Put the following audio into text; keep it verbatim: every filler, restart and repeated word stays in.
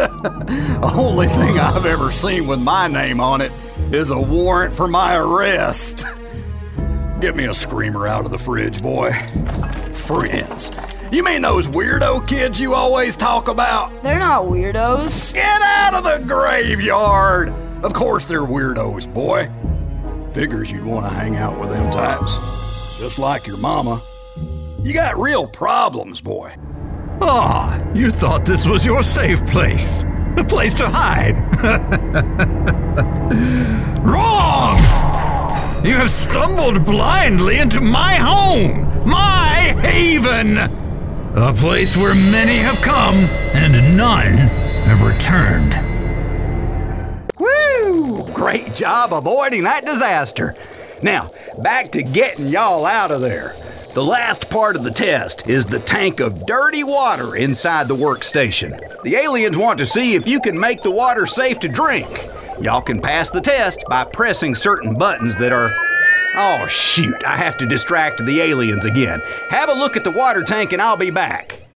Only thing I've ever seen with my name on it is a warrant for my arrest. Get me a screamer out of the fridge, boy. Friends. You mean those weirdo kids you always talk about? They're not weirdos. Get out of the graveyard! Of course they're weirdos, boy. Figures you'd want to hang out with them types. Just like your mama. You got real problems, boy. Ah, you thought this was your safe place. A place to hide. Wrong! You have stumbled blindly into my home, my haven. A place where many have come and none have returned. Woo! Great job avoiding that disaster. Now, back to getting y'all out of there. The last part of the test is the tank of dirty water inside the workstation. The aliens want to see if you can make the water safe to drink. Y'all can pass the test by pressing certain buttons that are... Oh, shoot, I have to distract the aliens again. Have a look at the water tank and I'll be back.